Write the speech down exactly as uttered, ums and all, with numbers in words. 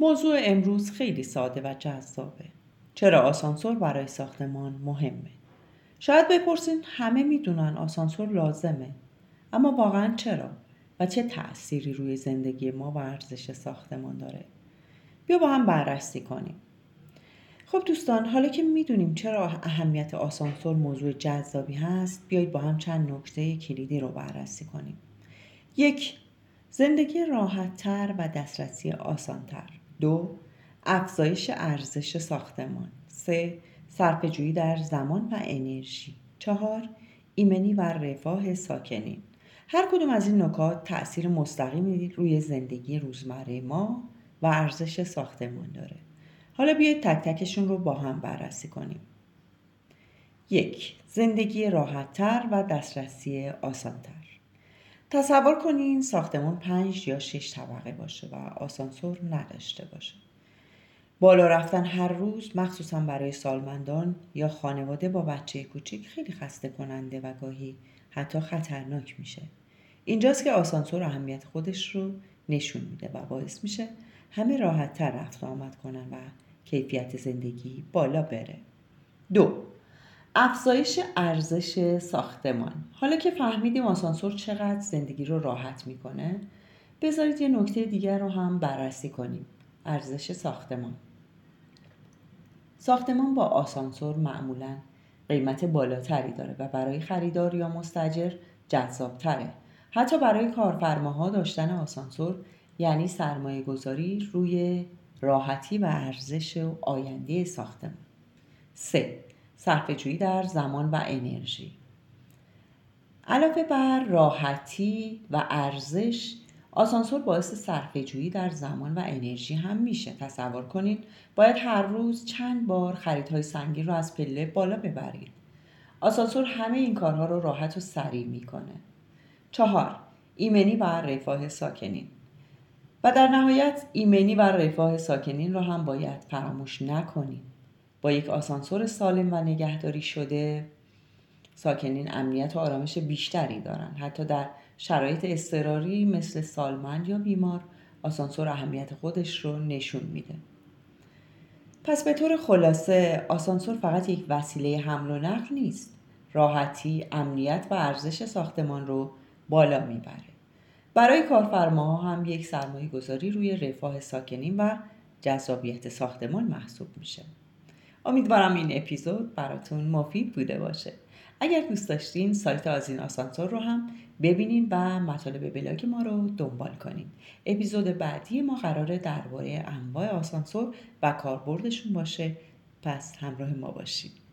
موضوع امروز خیلی ساده و جذابه. چرا آسانسور برای ساختمان مهمه؟ شاید بپرسین همه میدونن آسانسور لازمه. اما واقعا چرا؟ و چه تأثیری روی زندگی ما و ارزش ساختمان داره؟ بیا با هم بررسی کنیم. خب دوستان، حالا که میدونیم چرا اهمیت آسانسور موضوع جذابی هست، بیایید با هم چند نکته کلیدی رو بررسی کنیم. یک، زندگی راحت‌تر و دسترسی آسان‌تر. دو، افزایش ارزش ساختمان. سه، صرفه‌جویی در زمان و انرژی. چهار، ایمنی و رفاه ساکنین. هر کدوم از این نکات تأثیر مستقیمی روی زندگی روزمره ما و ارزش ساختمان داره. حالا بیایید تک تکشون رو با هم بررسی کنیم. یک، زندگی راحت‌تر و دسترسی آسان‌تر. تصور کنین ساختمان پنج یا شش طبقه باشه و آسانسور نداشته باشه. بالا رفتن هر روز مخصوصا برای سالمندان یا خانواده با بچه کوچیک خیلی خسته کننده و گاهی حتی خطرناک میشه. اینجاست که آسانسور اهمیت خودش رو نشون میده و باعث میشه همه راحت تر رفت آمد کنن و کیفیت زندگی بالا بره. دو، افزایش ارزش ساختمان. حالا که فهمیدیم آسانسور چقدر زندگی رو راحت میکنه، بذارید یه نکته دیگر رو هم بررسی کنیم. ارزش ساختمان. ساختمان با آسانسور معمولاً قیمت بالاتری داره و برای خریدار یا مستاجر جذابتره. حتی برای کارفرماها داشتن آسانسور یعنی سرمایه گذاری روی راحتی و ارزش و آینده ساختمان. سه، صرفه‌جویی در زمان و انرژی. علاوه بر راحتی و ارزش، آسانسور باعث صرفه‌جویی در زمان و انرژی هم میشه. تصور کنین باید هر روز چند بار خریدهای سنگین رو از پله بالا ببرید. آسانسور همه این کارها رو راحت و سریع میکنه. چهار، ایمنی و رفاه ساکنین. و در نهایت ایمنی و رفاه ساکنین رو هم باید فراموش نکنیم. با یک آسانسور سالم و نگهداری شده، ساکنین امنیت و آرامش بیشتری دارن. حتی در شرایط اضطراری مثل سالمند یا بیمار، آسانسور اهمیت خودش رو نشون میده. پس به طور خلاصه، آسانسور فقط یک وسیله حمل و نقل نیست. راحتی، امنیت و ارزش ساختمان رو بالا میبره. برای کارفرماها هم یک سرمایه گذاری روی رفاه ساکنین و جذابیت ساختمان محسوب میشه. امیدوارم این اپیزود براتون مفید بوده باشه. اگر دوست داشتین سایت آذین آسانسور رو هم ببینین و مطالب بلاگ ما رو دنبال کنین. اپیزود بعدی ما قراره درباره انواع آسانسور و کاربردشون باشه. پس همراه ما باشید.